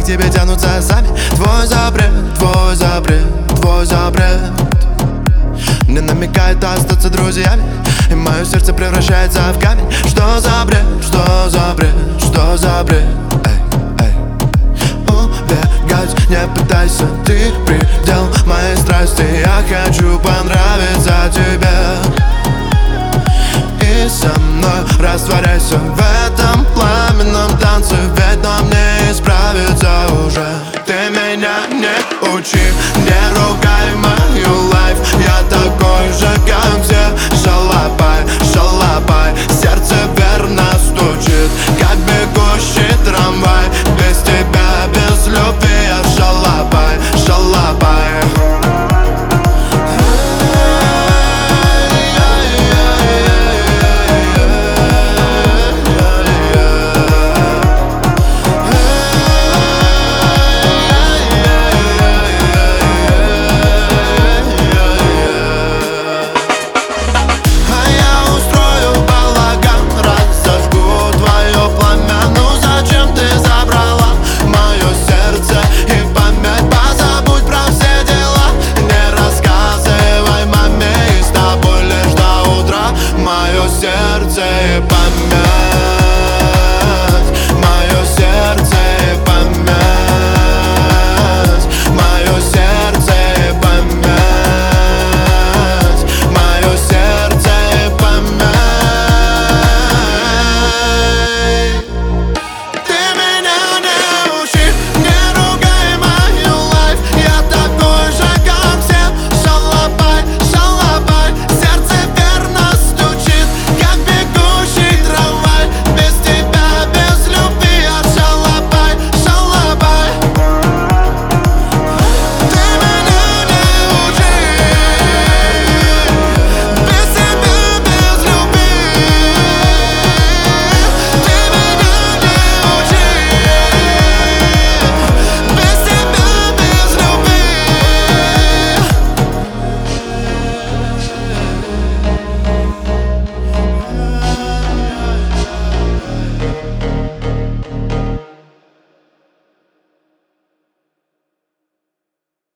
тебе тянутся сами. Твой запрет, твой запрет, твой запрет мне намекает остаться друзьями, и мое сердце превращается в камень. Что за бред, что за бред, что за бред? Убегать не пытайся, ты предел моей страсти. Я хочу понравиться тебе, и со мной растворяйся в этом пламенном танце. Ведь нам не исправиться уже. Ты меня не учи